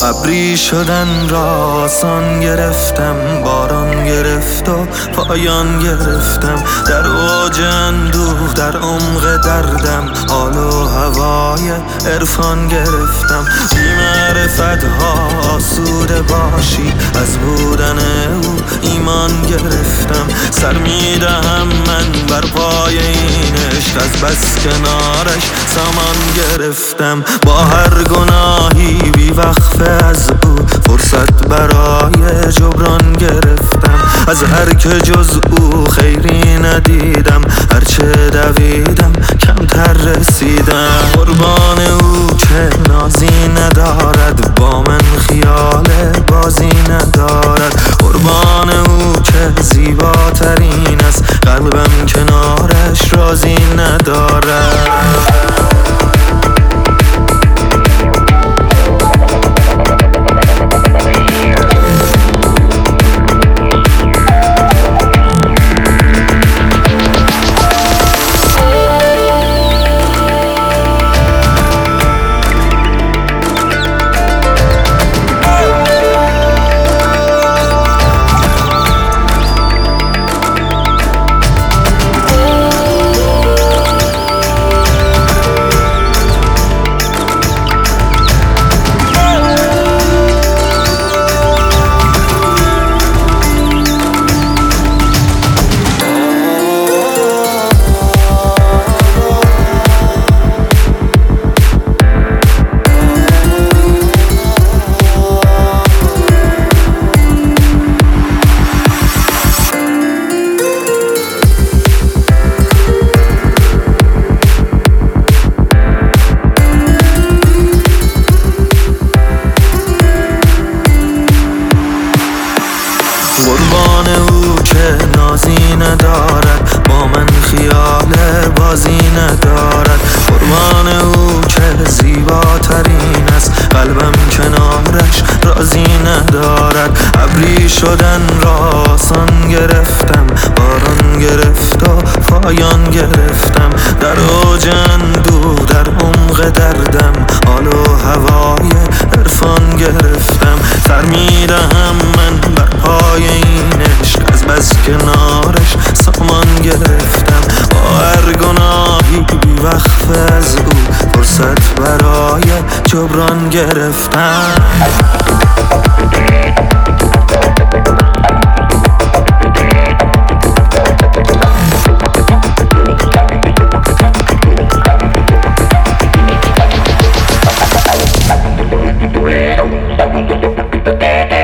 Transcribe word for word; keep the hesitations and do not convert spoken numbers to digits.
ابری شدن را آسان گرفتم، باران گرفت و پایان گرفتم. در اوج اندوه در عمق دردم، حال و هوای عرفان گرفتم. بی معرفت ها آسوده باشی، از بودن او ایمان گرفتم. سر میدهم من بر پای این عشق، از بس کنارش سامان گرفتم. با هر گناهی بی وقفه از او فرصت برای جبران گرفتم. از هر که جز او خیری ندیدم، هرچه دویدم کمتر رسیدم. قربان او که نازی ندارد، با من خیال بازی ندارد. قربان او که زیباترین است، قلبم کنارش راضی ندارد. قربان او که نازی ندارد، با من خیال بازی ندارد. قربان او که زیباترین است، قلبم کنارش راضی ندارد. ابری شدن را آسان گرفتم، باران گرفت و پایان گرفتم. در اوج اندوه در عمق دردم، حال و هوای عرفان گرفتم. سر میدهم من بر پای این عشق، از بس کنارش سامان گرفتم. با هر گناهی بی وقفه از او فرصت برای جبران گرفتم. Yeah.